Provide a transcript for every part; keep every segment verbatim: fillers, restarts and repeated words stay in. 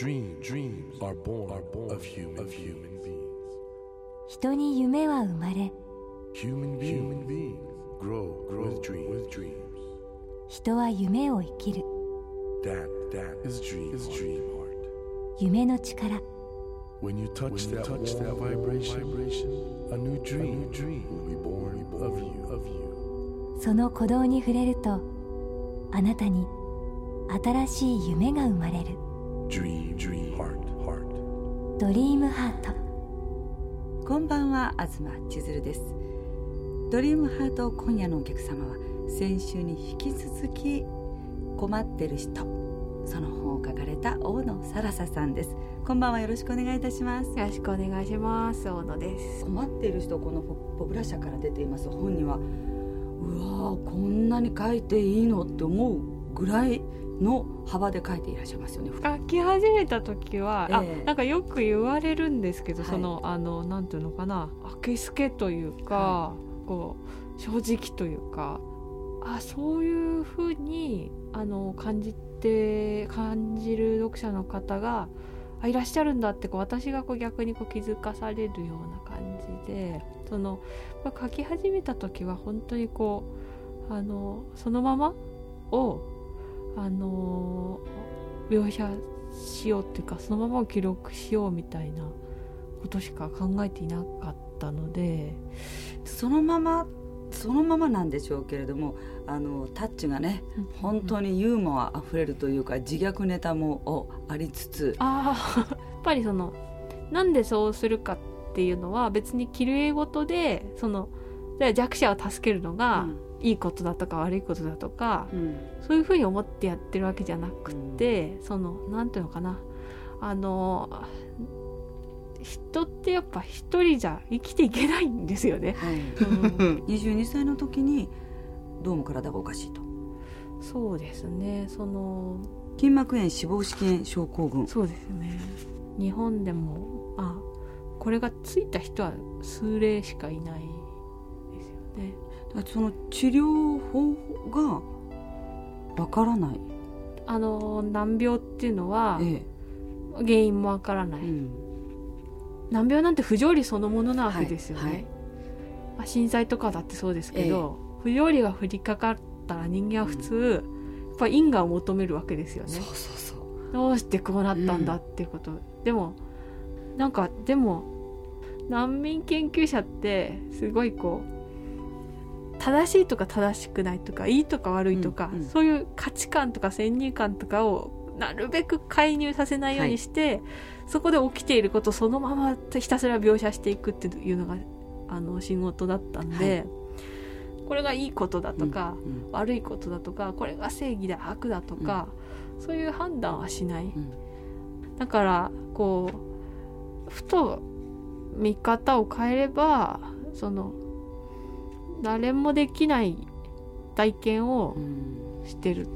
Dream, dreams are born, are born of human, of human beings. 人に夢は生まれ、 Human beings, human beings grow, grow with dreams, with dreams. 人は夢を生きる。 That, that is dream, is dream heart. 夢の力。 When you touch, when that, you touch that vibration, vibration, a new dream, a new dream will be born, born of you, of you. その鼓動に触れると、あなたに新しい夢が生まれる。 Dream, dream, heart, heart. ドリームハート。 こんばんは、東千鶴です。ドリームハート、今夜のお客様は先週に引き続き困ってる人、その本を書かれた大野さらささんです。こんばんは、よろしくお願いいたします。 よろしくお願いします。大野です。 困っている人、このポプラ社から出ています本には、うわー、こんなに書いていいのって思うぐらいの幅で書いていらっしゃいますよね。 書き始めた時は、えー、あ、なんかよく言われるんですけど、はい、そのあのなんていうのかな、あけすけというか、はい、こう正直というか、あ、そういう風にあの感じて感じる読者の方があいらっしゃるんだって、こう私がこう逆にこう気づかされるような感じで、その書き始めた時は本当にこうあのそのままをあの描写しようっていうか、そのままを記録しようみたいなことしか考えていなかったので、 そのままそのままなんでしょうけれども、あのタッチがね、うんうん、本当にユーモアあふれるというか、自虐ネタもありつつ、 あやっぱりそのなんでそうするかっていうのは別に綺麗事で、その弱者を助けるのが、うんいいことだとか悪いことだとか、うん、そういうふうに思ってやってるわけじゃなくて、うん、そのなんていうのかな、あの人ってやっぱ一人じゃ生きていけないんですよね、はいうん、にじゅうにさいの時にどうも体がおかしいと。 そうですね、その筋膜炎脂肪式炎症候群。 そうですね、日本でもあこれがついた人は数例しかいないですよね。 その治療法がわからない。 あの難病っていうのは、ええ、原因もわからない、うん、難病なんて不条理そのものなわけですよね、はいはいまあ、震災とかだってそうですけど、ええ、不条理が降りかかったら人間は普通、うん、やっぱ因果を求めるわけですよね。 そうそうそう、 どうしてこうなったんだっていうこと、うん、でもなんかでも難民研究者ってすごいこう正しいとか正しくないとかいいとか悪いとか、うんうん、そういう価値観とか先入観とかをなるべく介入させないようにして、はい、そこで起きていることをそのままひたすら描写していくっていうのがあの仕事だったんで、はい、これがいいことだとか、うんうん、悪いことだとか、これが正義だ悪だとか、うん、そういう判断はしない、うん、だからこうふと見方を変えればその誰もできない体験をしてる、うん、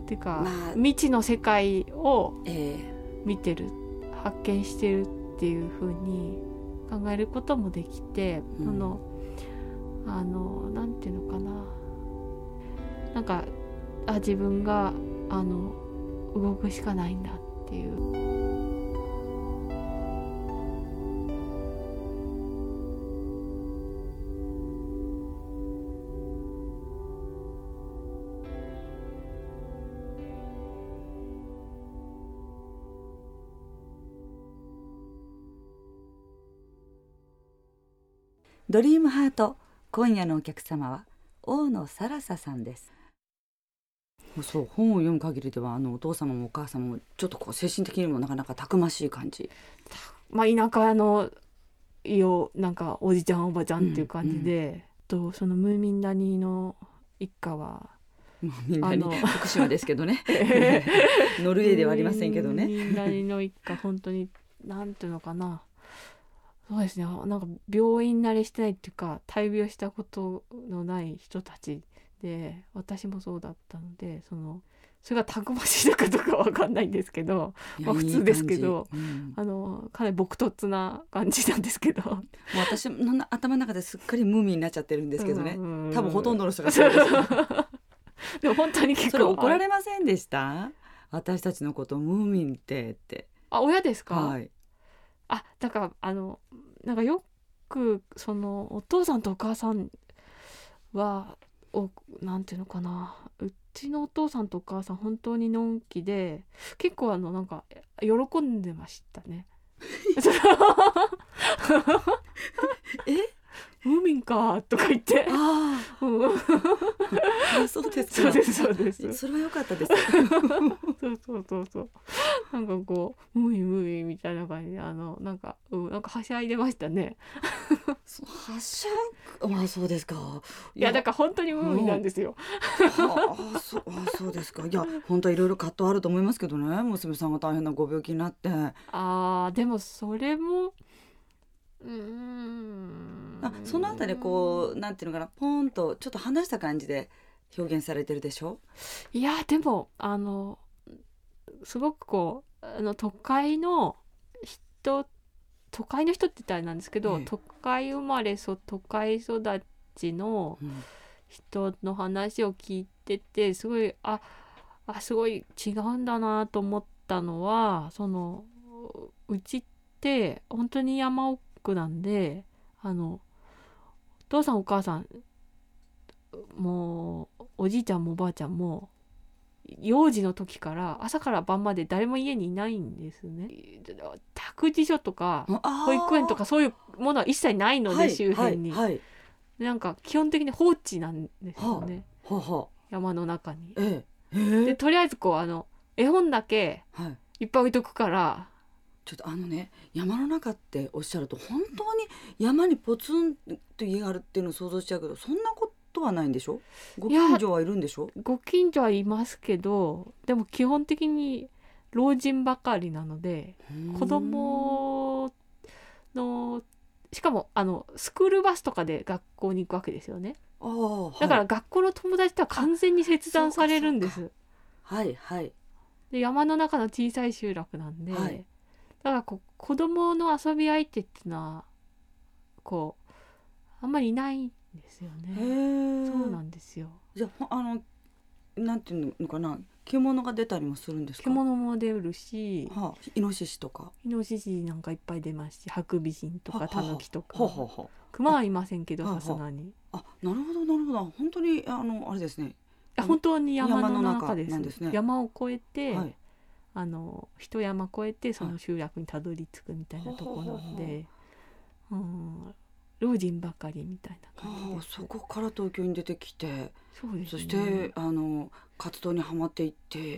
っていうか、まあ、未知の世界を見てる、えー、発見してるっていう風に考えることもできて、うん、そのあのなんていうのかな、なんかあ自分があの動くしかないんだっていう。 ドリームハート、今夜のお客様は大野さらささんです。そう、本を読む限りではあのお父様もお母様もちょっとこう精神的にもなかなかたくましい感じ。 まあ田舎のよなんかおじちゃんおばちゃんっていう感じで、うんうん、とそのムーミン谷の一家はムーミン谷福島ですけどねノルウェーではありませんけどね。 ムーミン谷の一家本当になんていうのかな、そうですね、なんか病院慣れしてないっていうか大病したことのない人たちで、私もそうだったので、そのそれがたくましいのかどうかわかんないんですけど、まあ、普通ですけど、いい、うん、あのかなり朴突な感じなんですけど、もう私の頭の中ですっかりムーミンになっちゃってるんですけどね、うんうん、多分ほとんどの人がそうですでも本当に結構それ怒られませんでした？ 私たちのことムーミンってって。 あ、親ですか？ はい。 あ、だからあのなんかよくそのお父さんとお母さんはおなんていうのかな、うちのお父さんとお母さん本当にのんきで結構あのなんか喜んでましたね。 えムーミンかとか言ってあうんあそうですか。 そうですそうですそれは良かったです。 そうそうそうそうなんかこうムーミンムーミンみたいな感じであのなんか、うん、なんかはしゃいでましたね。 はしゃぐ、あそうですか。 いやだから本当にムーミンなんですよ。 はあ、そあそうですか。いや本当はいろいろ葛藤あると思いますけどね、娘さんが大変なご病気になって。 あーでもそれもうーんあそのあたりこうなんていうのかな、ポンとちょっと離した感じで表現されてるでしょ。 いやでもあのすごくこうあの都会の人都会の人って言ったらあれなんですけど、 ええ都会生まれそ都会育ちのうん人の話を聞いててすごいああすごい違うんだなと思ったのは、そのうちって本当に山奥なんで、あのお父さんお母さんもうおじいちゃんもおばあちゃんも幼児の時から朝から晩まで誰も家にいないんですね。託児所とか保育園とかそういうものは一切ないので、 はい周辺に、 はいはい、 なんか基本的に放置なんですよね、 はあはあ、 山の中に。 ええええでとりあえずこうあの絵本だけはい、 いっぱい置いとくから。 ちょっとあのね山の中っておっしゃると本当に山にポツンと家があるっていうのを想像しちゃうけど、そんなことはないんでしょ。ご近所はいるんでしょ。 ご近所はいますけどでも基本的に老人ばかりなので、子供のしかもあのスクールバスとかで学校に行くわけですよね。 ああ、はい、 だから学校の友達とは完全に切断されるんです。 はいはいで山の中の小さい集落なんで、はい、だからこう子供の遊び相手っていうのはこうあんまりいないんですよね。そうなんですよ。 じゃああのなんていうのかな、獣が出たりもするんですか。 獣も出るし、 はあ、イノシシとかイノシシなんかいっぱい出ますし、ハクビシンとかタヌキとか、 はははクマはいませんけどさすがに。 あ、なるほどなるほど、本当にあのあれですね。 本当に山の中です。 山の中なんですね。 山を越えて、 はい、 あの一山越えてその集落にたどり着くみたいなところなんで、うん、老人ばかりみたいな感じです。 そこから東京に出てきて、 そうですね、 そしてあの活動にはまっていって、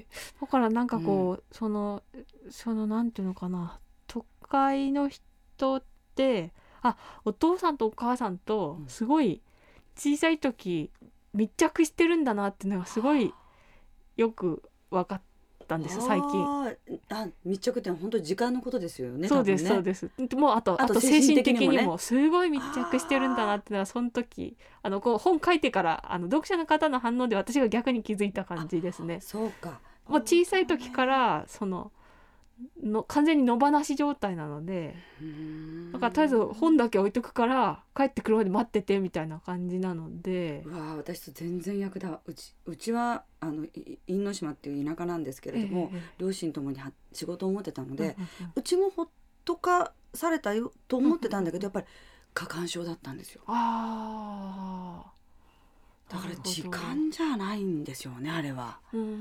だからなんかこう、うん、そのそのなんていうのかな、都会の人ってあお父さんとお母さんとすごい小さい時密着してるんだなっていうのがすごいよく分かったんです最近。 あ密着ってのは本当に時間のことですよね。 そうです、ね、そうです。もうあとあと精神的にもすごい密着してるんだなっていうのはその時あのこう本書いてからあの読者の方の反応で私が逆に気づいた感じですね。 そうか。 もう小さい時からそのの完全に野放し状態なので、だからとりあえず本だけ置いとくから帰ってくるまで待っててみたいな感じなので。 うわ私と全然役だ。うち、うちはあの因島っていう田舎なんですけれども、えー、両親ともに仕事を持ってたので、うんうんうん、うちもほっとかされたよと思ってたんだけど、うんうん、やっぱり過干渉だったんですよ。 あだから時間じゃないんですよねあれは、うんうんうん、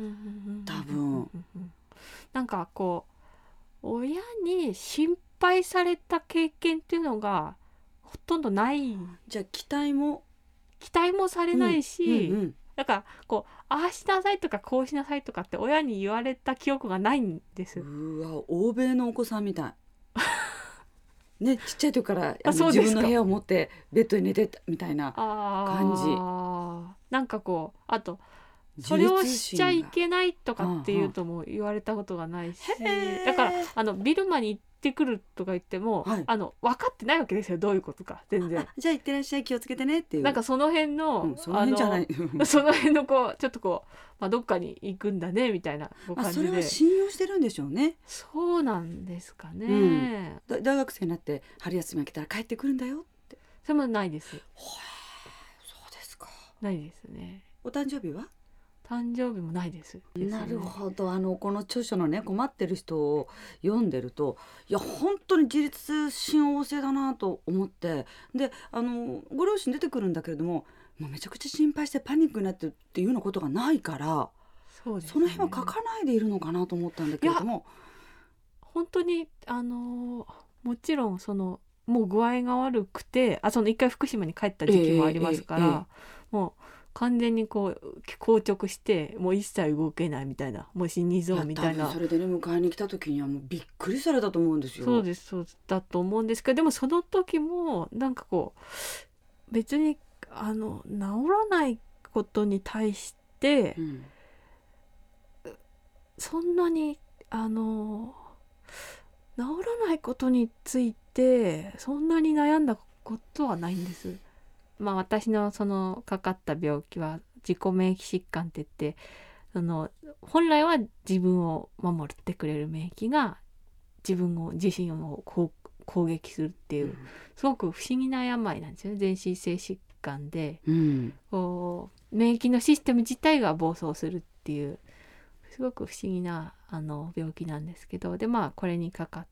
多分なんかこう親に心配された経験っていうのがほとんどない。 じゃあ期待も期待もされないし、 うんうんうん、 だからこうああしなさいとかこうしなさいとかって親に言われた記憶がないんです。 うわ欧米のお子さんみたいね、ちっちゃい時からあの自分の部屋を持ってベッドに寝てたみたいな感じ。 あなんかこうあとそれをしちゃいけないとかっていうとも言われたことがないし、だからあのビルマに行ってくるとか言っても、はい、あの分かってないわけですよどういうことか全然。 じゃあ行ってらっしゃい気をつけてねっていうなんかその辺の、うん、その辺じゃないその辺のこうちょっとこう、まあ、どっかに行くんだねみたいな感じで、 それは信用してるんでしょうね。 そうなんですかね、 うん、大学生になって春休みが来たら帰ってくるんだよって。 それもないです。 そうですか。 ないですね。 お誕生日は？ 誕生日もないです。ですね、 なるほど。あのこの著書のね困ってる人を読んでると、いや本当に自立心旺盛だなと思って、であのご両親出てくるんだけれども、もうめちゃくちゃ心配してパニックになってるっていうようなことがないから、 そうですね、 その辺は書かないでいるのかなと思ったんだけれども、 本当にあのもちろんそのもう具合が悪くて、あその一回福島に帰った時期もありますから、 ええええもう完全にこう硬直してもう一切動けないみたいな、もう死にそうみたいな。 多分それでね迎えに来た時にはもうびっくりされたと思うんですよ。 そうですそうだと思うんですけど、でもその時もなんかこう別にあの治らないことに対して、 うん、 そんなにあの治らないことについてそんなに悩んだことはないんです。まあ私のそのかかった病気は自己免疫疾患って言って、その本来は自分を守ってくれる免疫が自分を自身をこう攻撃するっていう、すごく不思議な病なんですよね。全身性疾患で、 うん、 こう免疫のシステム自体が暴走するっていうすごく不思議なあの病気なんですけど、でまあこれにかかって、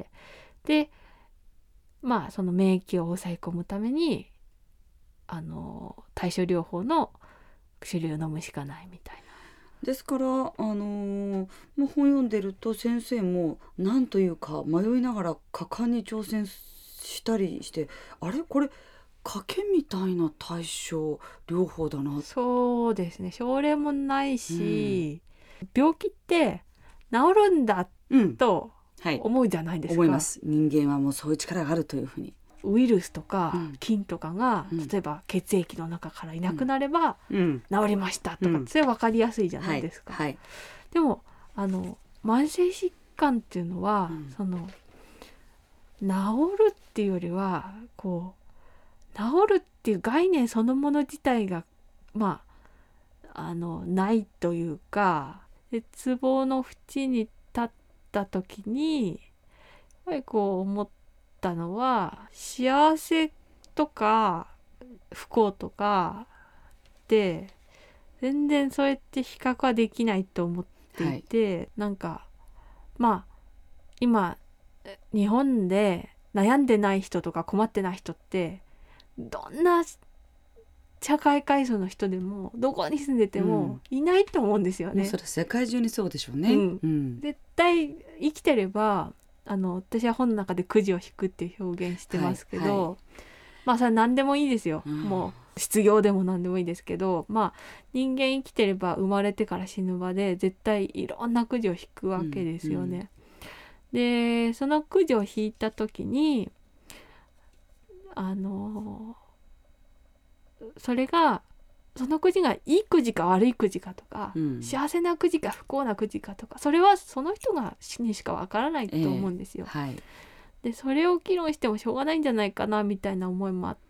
でまあその免疫を抑え込むためにあの対処療法の薬を飲むしかないみたいな。 ですから、あのー、もう本読んでると先生もなんというか迷いながら果敢に挑戦したりして、あれこれ賭けみたいな対処療法だな。 そうですね、症例もないし、うん、病気って治るんだと思うじゃないですか、 うんはい、思います。人間はもうそういう力があるというふうに。 ウイルスとか菌とかが、 うん、 例えば血液の中からいなくなれば、うん、治りましたとか、うん、それは分かりやすいじゃないですか、 はいはい、 でもあの慢性疾患っていうのは、うん、その治るっていうよりはこう治るっていう概念そのもの自体がまああのないというか、絶望の淵に立った時にやっぱりこう思ったのは、幸せとか不幸とかで全然そうやって比較はできないと思っていて、はい、なんかまあ今日本で悩んでない人とか困ってない人ってどんな社会階層の人でもどこに住んでてもいないと思うんですよね、 うん、それ世界中にそうでしょうね、うんうん、絶対生きてればあの私は本の中でくじを引くっていう表現してますけど、はいはい、まあそれは何でもいいですよ、うん、もう失業でも何でもいいですけど、まあ人間生きてれば生まれてから死ぬまで絶対いろんなくじを引くわけですよね、うんうん、でそのくじを引いた時にあのそれがそのくじがいいくじか悪いくじかとか、うん、幸せなくじか不幸なくじかとか、それはその人がにしかわからないと思うんですよ、 えーはい、 でそれを議論してもしょうがないんじゃないかなみたいな思いもあって、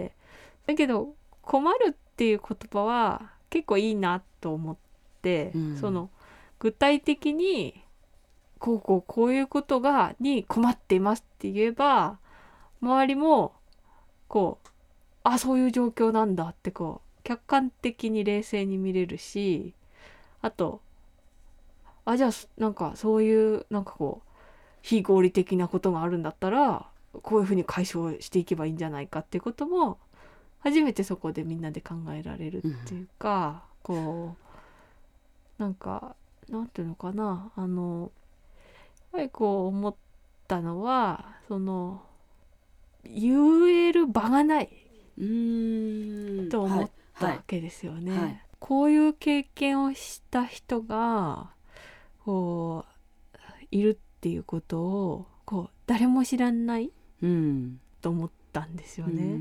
だけど困るっていう言葉は結構いいなと思って、うん、その具体的にこうこうこういうことがに困っていますって言えば周りもこうあそういう状況なんだってこう客観的に冷静に見れるし、あとあじゃあなんかそういうなんかこう非合理的なことがあるんだったらこういうふうに解消していけばいいんじゃないかっていうことも初めてそこでみんなで考えられるっていうか、うん、こうなんかなんていうのかな、あのやっぱりこう思ったのはその言える場がないうーんと思ったわけですよね、 はいはい、 こういう経験をした人がこういるっていうことをこう誰も知らない、うん、と思ったんですよね、うん、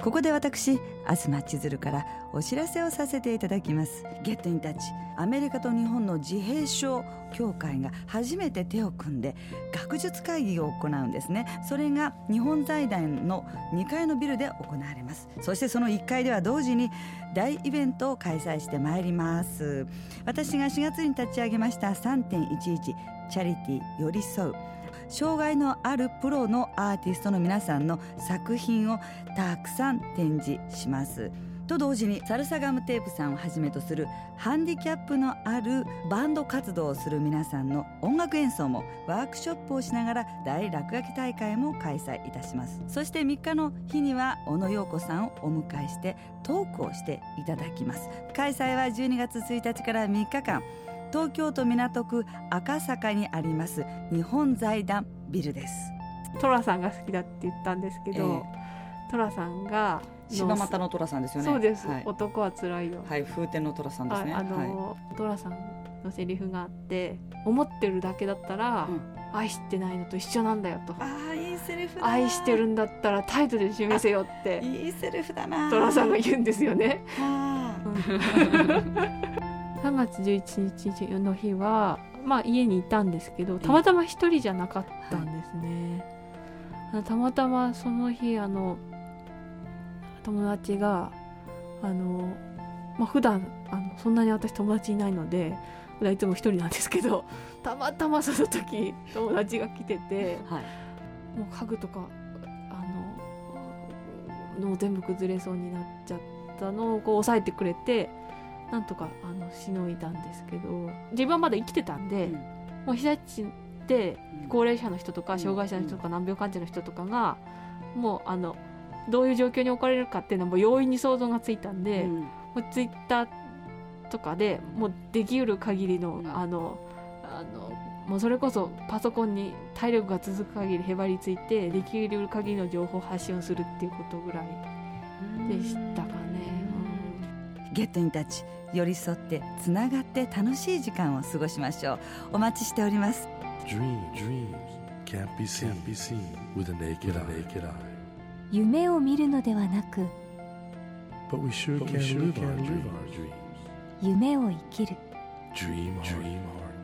ここで私東千鶴からお知らせをさせていただきます。ゲットインタッチ、アメリカと日本の自閉症協会が初めて手を組んで学術会議を行うんですね。それが日本財団のにかいのビルで行われます。そしてそのいっかいでは同時に大イベントを開催してまいります。私がしがつに立ち上げました さんてんいちいち チャリティ寄り添う、障害のあるプロのアーティストの皆さんの作品をたくさん展示しますと同時に、サルサガムテープさんをはじめとするハンディキャップのあるバンド活動をする皆さんの音楽演奏もワークショップをしながら大落書き大会も開催いたします。そしてみっかの日には小野陽子さんをお迎えしてトークをしていただきます。開催はじゅうにがつついたちからみっかかん、東京都港区赤坂にあります日本財団ビルです。 トラさんが好きだって言ったんですけど、えー、トラさんが柴又のトラさんですよね。 そうです、 はい、 男はつらいよ、 はい、風天のトラさんですね。 ああの、はい、トラさんのセリフがあって、思ってるだけだったら、うん、愛してないのと一緒なんだよと。 ああ、いいセリフだ。 愛してるんだったら態度で示せよっていいセリフだな。 トラさんが言うんですよね。 はさんがつじゅういちにちの日は、まあ、家にいたんですけど、たまたま一人じゃなかったんですね。はい、たまたまその日、あの友達があの、まあ、普段あのそんなに私友達いないので普段いつも一人なんですけど、たまたまその時友達が来てて、はい、もう家具とかあのの全部崩れそうになっちゃったのをこう抑えてくれて、なんとかあのしのいだんですけど、自分はまだ生きてたんで、うん、もう被災地で高齢者の人とか障害者の人とか難病患者の人とかがもうあのどういう状況に置かれるかっていうのも容易に想像がついたんで、うん、もうツイッターとかでもうできうる限りの、うん、あのあのもうそれこそパソコンに体力が続く限りへばりついてできうる限りの情報発信をするっていうことぐらいでしたかね。 うん、ゲットインタッチ、寄り添ってつながって楽しい時間を過ごしましょう。お待ちしております。 Dream, dreams can't be seen, can't be seen with a naked eye. 夢を見るのではなく、 But we sure can live our dreams. 夢を生きる。 Dream heart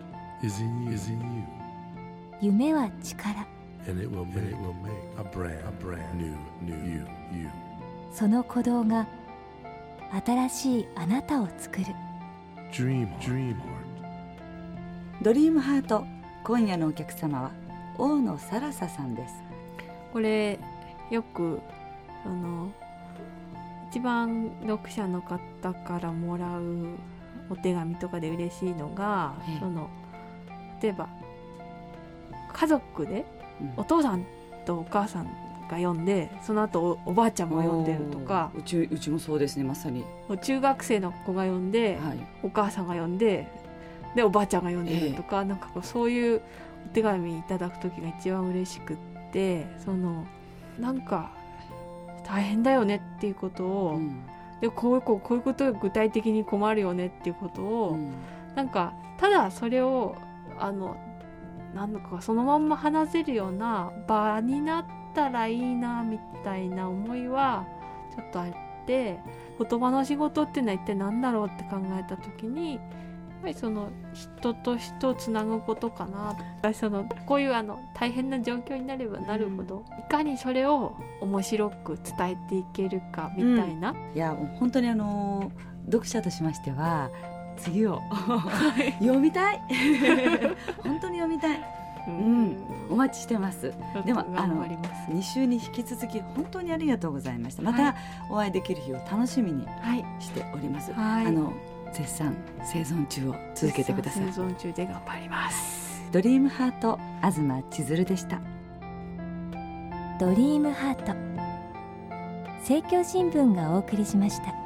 is in you, is in you. 夢は力。 And it will make, it will make a brand, a brand new, new you, you. その鼓動が新しいあなたを作る。 Dream, dream heart. ドリームハート、今夜のお客様は大野サラサさんです。 これよくあの一番読者の方からもらうお手紙とかで嬉しいのが、ええ、その例えば家族で、うん、お父さんとお母さんが読んで、その後 お, おばあちゃんも読んでるとか、 う ち, うちもそうですね。まさに中学生の子が読んで、はい、お母さんが読んで、でおばあちゃんが読んでるとか、ええ、なんかこうそういうお手紙いただく時が一番嬉しくって、そのなんか大変だよねっていうことを、うん、でこういうこうこういうことが具体的に困るよねっていうことを、うん、なんかただそれをあのなんだかそのまんま話せるような場になったらいいなみたいな思いはちょっとあって、言葉の仕事っていうのは一体何だろうって考えた時に、やっぱりその人と人をつなぐことかな。そのこういうあの大変な状況になればなるほど、うん、いかにそれを面白く伝えていけるかみたいな、うん、 いや本当にあの読者としましては次を読みたい本当に読みたい、うん、お待ちしてます。でもあのに週に引き続き本当にありがとうございました。またお会いできる日を楽しみにしております。はい、あの絶賛生存中を続けてください。 生存中で頑張ります。 ドリームハート、東千鶴でした。 ドリームハート、政教新聞がお送りしました。